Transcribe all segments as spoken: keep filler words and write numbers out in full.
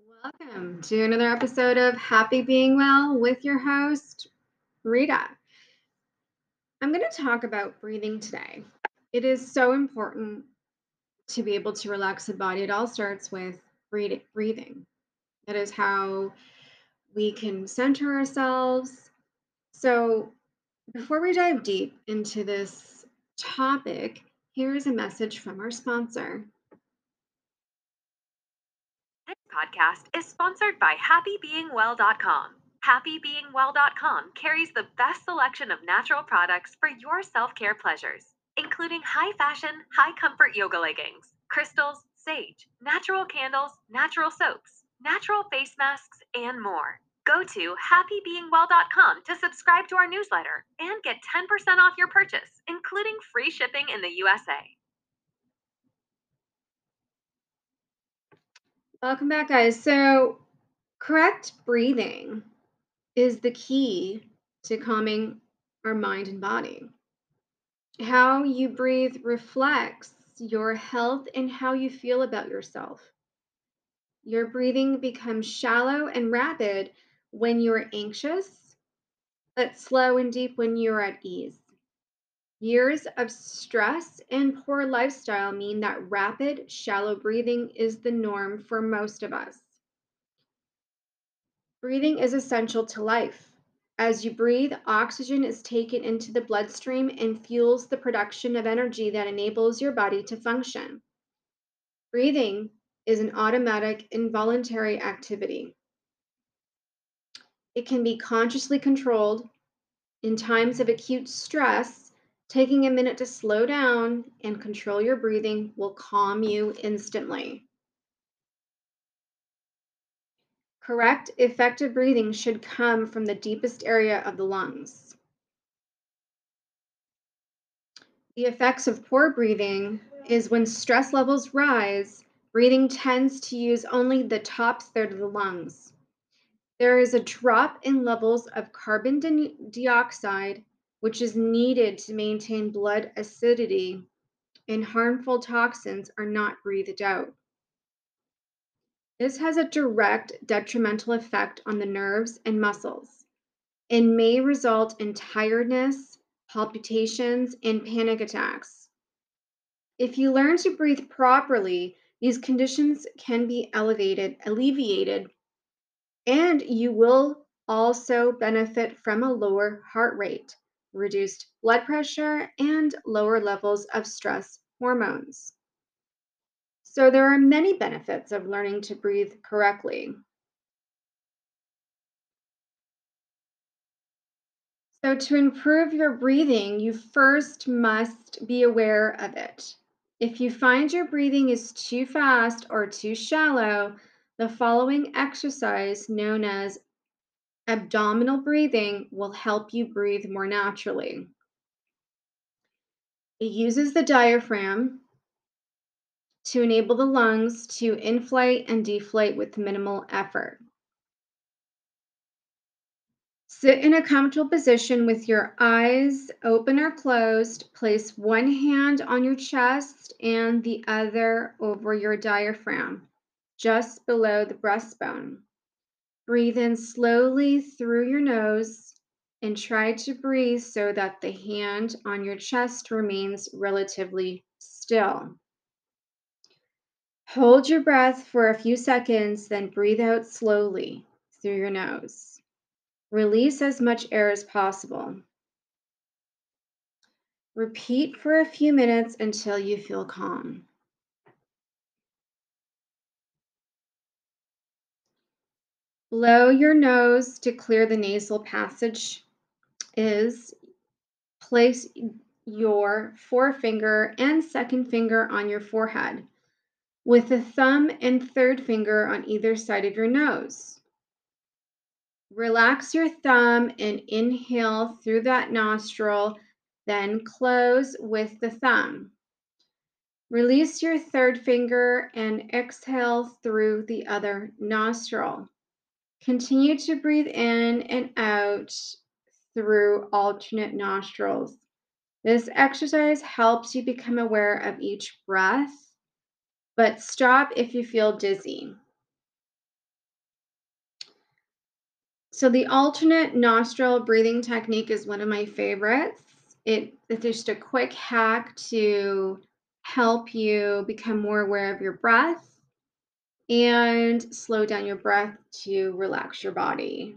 Welcome to another episode of Happy Being Well with your host, Rita. I'm going to talk about breathing today. It is so important to be able to relax the body. It all starts with breath- breathing. That is how we can center ourselves. So, before we dive deep into this topic, here is a message from our sponsor. This podcast is sponsored by happy being well dot com. happy being well dot com carries the best selection of natural products for your self care pleasures, including high fashion, high comfort yoga leggings, crystals, sage, natural candles, natural soaps, natural face masks, and more. Go to happy being well dot com to subscribe to our newsletter and get ten percent off your purchase, including free shipping in the U S A. Welcome back, guys. So, correct breathing is the key to calming our mind and body. How you breathe reflects your health and how you feel about yourself. Your breathing becomes shallow and rapid when you're anxious, but slow and deep when you're at ease. Years of stress and poor lifestyle mean that rapid, shallow breathing is the norm for most of us. Breathing is essential to life. As you breathe, oxygen is taken into the bloodstream and fuels the production of energy that enables your body to function. Breathing is an automatic, involuntary activity. It can be consciously controlled. In times of acute stress, taking a minute to slow down and control your breathing will calm you instantly. Correct, effective breathing should come from the deepest area of the lungs. The effects of poor breathing is when stress levels rise, breathing tends to use only the top third of the lungs. There is a drop in levels of carbon di- dioxide, which is needed to maintain blood acidity, and harmful toxins are not breathed out. This has a direct detrimental effect on the nerves and muscles and may result in tiredness, palpitations, and panic attacks. If you learn to breathe properly, these conditions can be elevated, alleviated, and you will also benefit from a lower heart rate, reduced blood pressure, and lower levels of stress hormones. So, there are many benefits of learning to breathe correctly. So, to improve your breathing, you first must be aware of it. If you find your breathing is too fast or too shallow, the following exercise, known as abdominal breathing, will help you breathe more naturally. It uses the diaphragm to enable the lungs to inflate and deflate with minimal effort. Sit in a comfortable position with your eyes open or closed. Place one hand on your chest and the other over your diaphragm, just below the breastbone. Breathe in slowly through your nose and try to breathe so that the hand on your chest remains relatively still. Hold your breath for a few seconds, then breathe out slowly through your nose. Release as much air as possible. Repeat for a few minutes until you feel calm. Blow your nose to clear the nasal passage. Is place your forefinger and second finger on your forehead, with the thumb and third finger on either side of your nose. Relax your thumb and inhale through that nostril, then close with the thumb. Release your third finger and exhale through the other nostril. Continue to breathe in and out through alternate nostrils. This exercise helps you become aware of each breath, but stop if you feel dizzy. So the alternate nostril breathing technique is one of my favorites. It, it's just a quick hack to help you become more aware of your breath and slow down your breath to relax your body.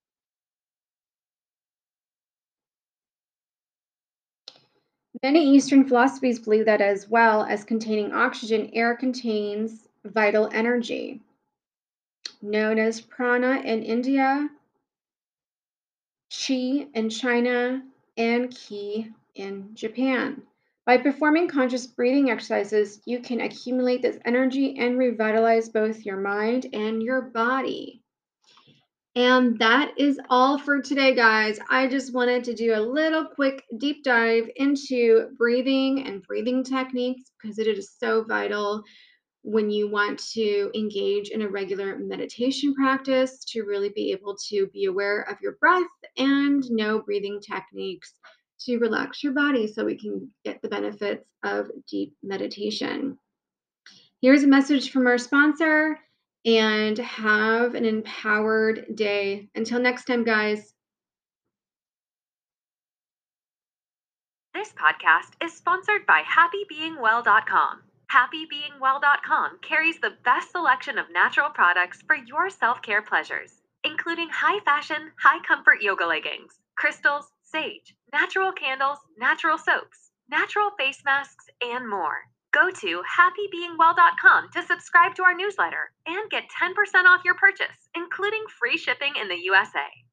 Many Eastern philosophies believe that as well as containing oxygen, air contains vital energy, known as prana in India, chi in China, and ki in Japan. By performing conscious breathing exercises, you can accumulate this energy and revitalize both your mind and your body. And that is all for today, guys. I just wanted to do a little quick deep dive into breathing and breathing techniques because it is so vital when you want to engage in a regular meditation practice to really be able to be aware of your breath and know breathing techniques to relax your body so we can get the benefits of deep meditation. Here's a message from our sponsor, and have an empowered day. Until next time, guys. This podcast is sponsored by happy being well dot com. happy being well dot com carries the best selection of natural products for your self care pleasures, including high fashion, high comfort yoga leggings, crystals, sage, natural candles, natural soaps, natural face masks, and more. Go to happy being well dot com to subscribe to our newsletter and get ten percent off your purchase, including free shipping in the U S A.